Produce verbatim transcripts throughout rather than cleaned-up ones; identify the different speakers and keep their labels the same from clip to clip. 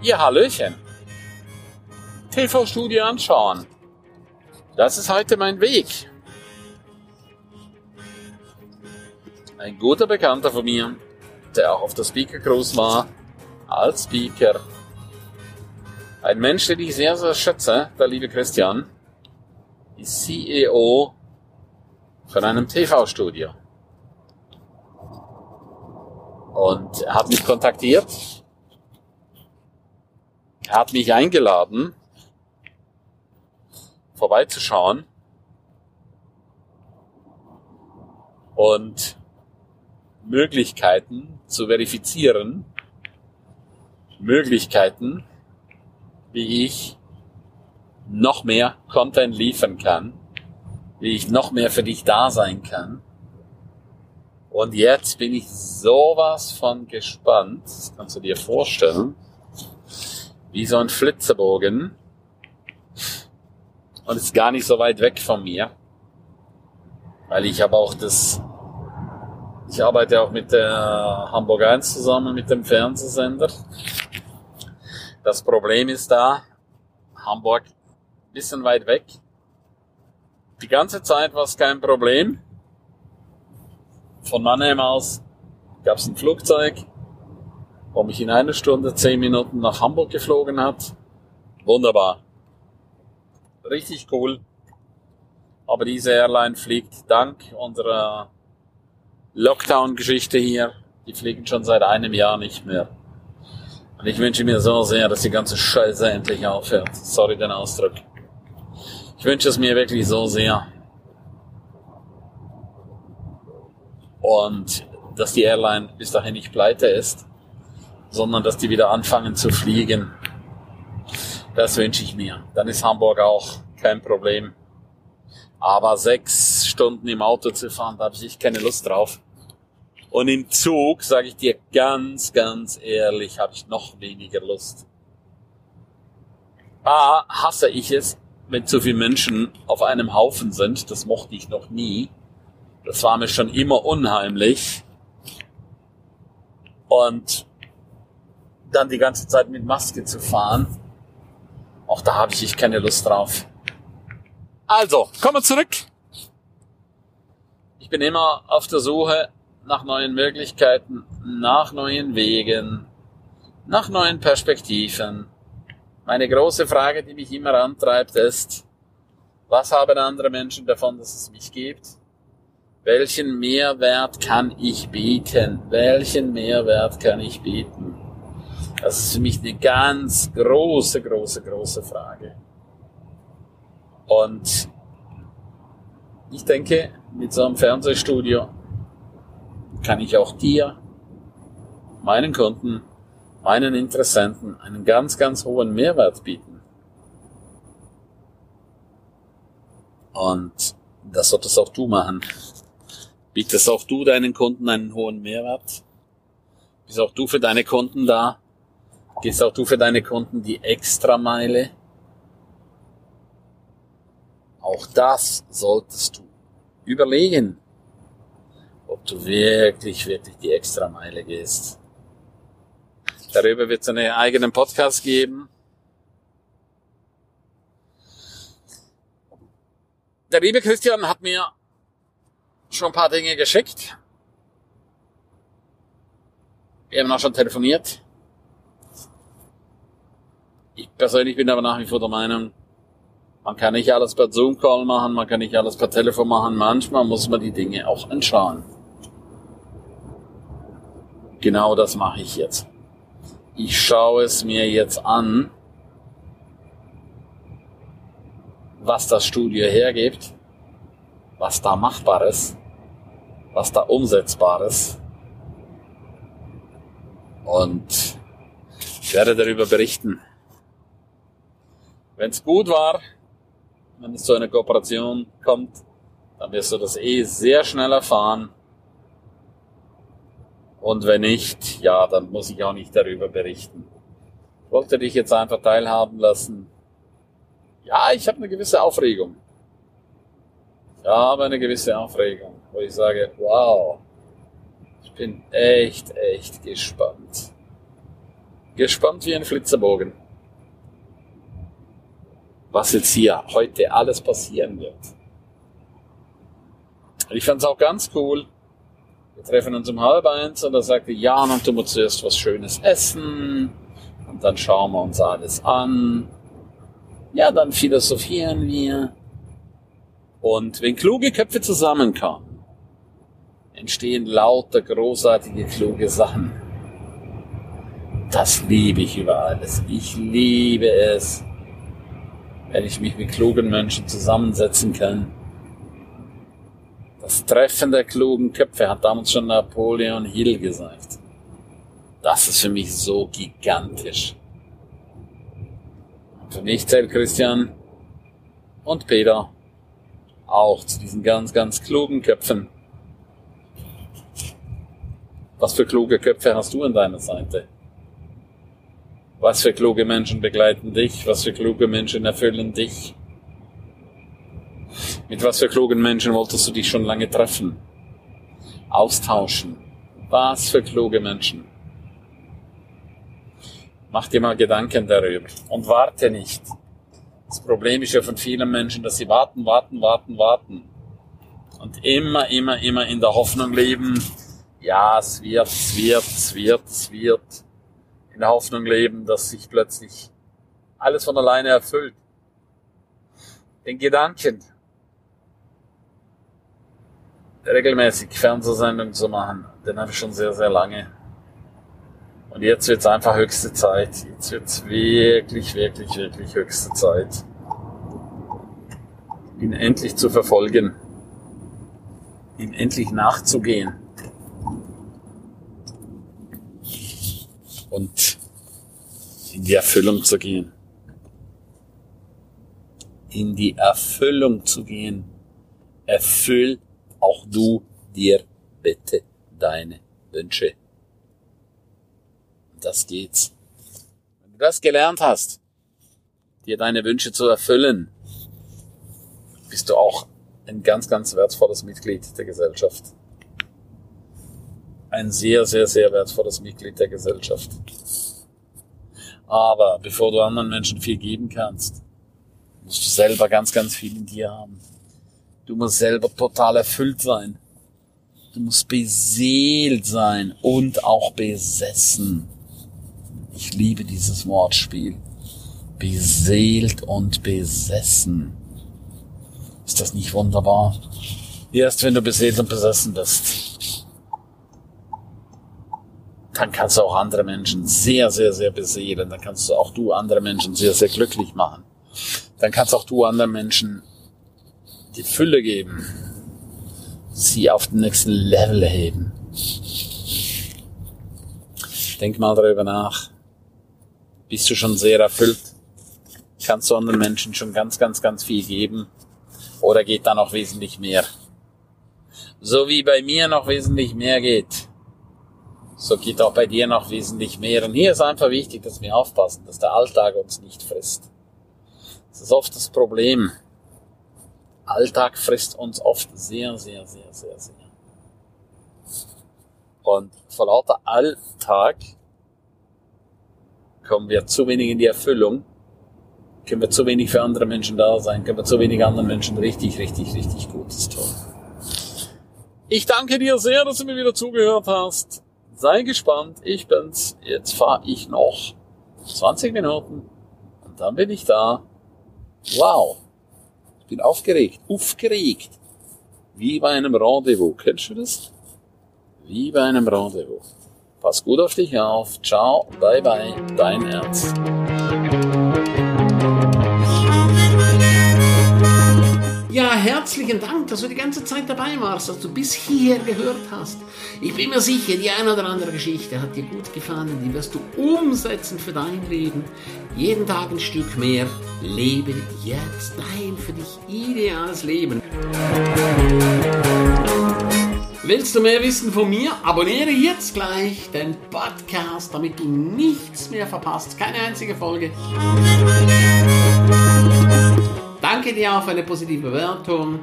Speaker 1: Ja, Hallöchen. T V-Studio anschauen. Das ist heute mein Weg. Ein guter Bekannter von mir, der auch auf der Speaker Cruise war, als Speaker. Ein Mensch, den ich sehr, sehr schätze, der liebe Christian, ist C E O von einem T V-Studio. Und er hat mich kontaktiert. Er hat mich eingeladen, vorbeizuschauen und Möglichkeiten zu verifizieren, Möglichkeiten, wie ich noch mehr Content liefern kann, wie ich noch mehr für dich da sein kann. Und jetzt bin ich sowas von gespannt, das kannst du dir vorstellen, wie so ein Flitzebogen, und ist gar nicht so weit weg von mir, weil ich habe auch das, ich arbeite auch mit der Hamburg eins zusammen, mit dem Fernsehsender. Das Problem ist da, Hamburg, ein bisschen weit weg. Die ganze Zeit war es kein Problem. Von Mannheim aus gab es ein Flugzeug, wo mich in einer Stunde, zehn Minuten nach Hamburg geflogen hat. Wunderbar. Richtig cool. Aber diese Airline fliegt dank unserer Lockdown-Geschichte hier, die fliegen schon seit einem Jahr nicht mehr. Und ich wünsche mir so sehr, dass die ganze Scheiße endlich aufhört. Sorry den Ausdruck. Ich wünsche es mir wirklich so sehr. Und dass die Airline bis dahin nicht pleite ist, sondern dass die wieder anfangen zu fliegen. Das wünsche ich mir. Dann ist Hamburg auch kein Problem. Aber sechs Stunden im Auto zu fahren, da habe ich keine Lust drauf. Und im Zug, sage ich dir ganz, ganz ehrlich, habe ich noch weniger Lust. A, hasse ich es, wenn zu viele Menschen auf einem Haufen sind. Das mochte ich noch nie. Das war mir schon immer unheimlich. Und dann die ganze Zeit mit Maske zu fahren, auch da habe ich keine Lust drauf. Also, kommen wir zurück. Ich bin immer auf der Suche nach neuen Möglichkeiten, nach neuen Wegen, nach neuen Perspektiven. Meine große Frage, die mich immer antreibt, ist, was haben andere Menschen davon, dass es mich gibt? Welchen Mehrwert kann ich bieten? Welchen Mehrwert kann ich bieten? Das ist für mich eine ganz große, große, große Frage. Und ich denke, mit so einem Fernsehstudio kann ich auch dir, meinen Kunden, meinen Interessenten einen ganz, ganz hohen Mehrwert bieten. Und das solltest auch du machen. Bietest auch du deinen Kunden einen hohen Mehrwert? Bist auch du für deine Kunden da? Gehst auch du für deine Kunden die Extrameile? Auch das solltest du überlegen, ob du wirklich, wirklich die Extrameile gehst. Darüber wird es einen eigenen Podcast geben. Der liebe Christian hat mir schon ein paar Dinge geschickt. Wir haben auch schon telefoniert. Ich persönlich bin aber nach wie vor der Meinung, man kann nicht alles per Zoom-Call machen, man kann nicht alles per Telefon machen. Manchmal muss man die Dinge auch anschauen. Genau das mache ich jetzt. Ich schaue es mir jetzt an, was das Studio hergibt, was da machbar ist, was da umsetzbar ist. Und ich werde darüber berichten. Wenn es gut war, wenn es zu einer Kooperation kommt, dann wirst du das eh sehr schnell erfahren. Und wenn nicht, ja, dann muss ich auch nicht darüber berichten. Ich wollte dich jetzt einfach teilhaben lassen. Ja, ich habe eine gewisse Aufregung. Ich habe eine gewisse Aufregung, wo ich sage, wow, ich bin echt, echt gespannt. Gespannt wie ein Flitzerbogen, was jetzt hier heute alles passieren wird. Und ich fand es auch ganz cool. Wir treffen uns um halb eins und da sagte ja, dann tun wir zuerst was Schönes essen und dann schauen wir uns alles an. Ja, dann philosophieren wir. Und wenn kluge Köpfe zusammenkommen, entstehen lauter großartige, kluge Sachen. Das liebe ich über alles. Ich liebe es, wenn ich mich mit klugen Menschen zusammensetzen kann. Das Treffen der klugen Köpfe hat damals schon Napoleon Hill gesagt. Das ist für mich so gigantisch. Und für mich zählt Christian und Peter auch zu diesen ganz, ganz klugen Köpfen. Was für kluge Köpfe hast du an deiner Seite? Was für kluge Menschen begleiten dich? Was für kluge Menschen erfüllen dich? Mit was für klugen Menschen wolltest du dich schon lange treffen? Austauschen? Was für kluge Menschen? Mach dir mal Gedanken darüber und warte nicht. Das Problem ist ja von vielen Menschen, dass sie warten, warten, warten, warten. Und immer, immer, immer in der Hoffnung leben, ja, es wird, es wird, es wird, es wird. In der Hoffnung leben, dass sich plötzlich alles von alleine erfüllt. Den Gedanken, regelmäßig Fernsehsendungen zu machen, den habe ich schon sehr, sehr lange. Und jetzt wird es einfach höchste Zeit. Jetzt wird es wirklich, wirklich, wirklich höchste Zeit, ihn endlich zu verfolgen, ihm endlich nachzugehen und in die Erfüllung zu gehen. In die Erfüllung zu gehen. Erfüll auch du dir bitte deine Wünsche. Das geht's. Wenn du das gelernt hast, dir deine Wünsche zu erfüllen, bist du auch ein ganz, ganz wertvolles Mitglied der Gesellschaft. Ein sehr, sehr, sehr wertvolles Mitglied der Gesellschaft. Aber bevor du anderen Menschen viel geben kannst, musst du selber ganz, ganz viel in dir haben. Du musst selber total erfüllt sein. Du musst beseelt sein und auch besessen. Ich liebe dieses Wortspiel. Beseelt und besessen. Ist das nicht wunderbar? Erst wenn du beseelt und besessen bist, dann kannst du auch andere Menschen sehr, sehr, sehr beseelen. Dann kannst du auch du andere Menschen sehr, sehr glücklich machen. Dann kannst auch du anderen Menschen die Fülle geben, sie auf den nächsten Level heben. Denk mal darüber nach. Bist du schon sehr erfüllt? Kannst du anderen Menschen schon ganz, ganz, ganz viel geben? Oder geht da noch wesentlich mehr? So wie bei mir noch wesentlich mehr geht, so geht auch bei dir noch wesentlich mehr. Und hier ist einfach wichtig, dass wir aufpassen, dass der Alltag uns nicht frisst. Das ist oft das Problem. Alltag frisst uns oft sehr, sehr, sehr, sehr, sehr. Und vor lauter Alltag kommen wir zu wenig in die Erfüllung, können wir zu wenig für andere Menschen da sein, können wir zu wenig anderen Menschen richtig, richtig, richtig Gutes tun. Ich danke dir sehr, dass du mir wieder zugehört hast. Sei gespannt, ich bin's. Jetzt fahre ich noch zwanzig Minuten und dann bin ich da. Wow. Ich bin aufgeregt, aufgeregt. Wie bei einem Rendezvous. Kennst du das? Wie bei einem Rendezvous. Pass gut auf dich auf. Ciao, bye bye, dein Ernst.
Speaker 2: Ja, herzlichen Dank, dass du die ganze Zeit dabei warst, dass du bis hierher gehört hast. Ich bin mir sicher, die eine oder andere Geschichte hat dir gut gefallen, die wirst du umsetzen für dein Leben. Jeden Tag ein Stück mehr. Lebe jetzt dein für dich ideales Leben. Willst du mehr wissen von mir? Abonniere jetzt gleich den Podcast, damit du nichts mehr verpasst. Keine einzige Folge. Danke dir auch für eine positive Bewertung.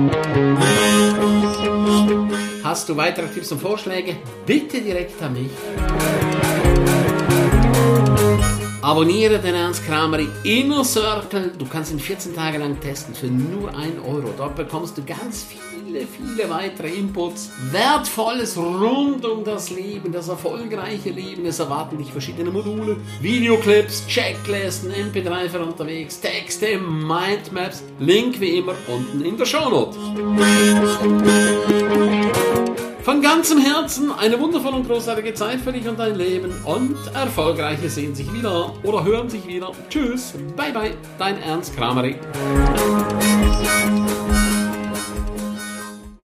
Speaker 2: Hast du weitere Tipps und Vorschläge? Bitte direkt an mich. Abonniere den Ernst Kramery Inner Circle. Du kannst ihn vierzehn Tage lang testen für nur ein Euro. Dort bekommst du ganz viele, viele weitere Inputs. Wertvolles rund um das Leben, das erfolgreiche Leben. Es erwarten dich verschiedene Module, Videoclips, Checklisten, M P drei für unterwegs, Texte, Mindmaps. Link wie immer unten in der Shownote. Von ganzem Herzen eine wundervolle und großartige Zeit für dich und dein Leben und Erfolgreiche sehen sich wieder oder hören sich wieder. Tschüss, bye bye, dein Ernst Kramery.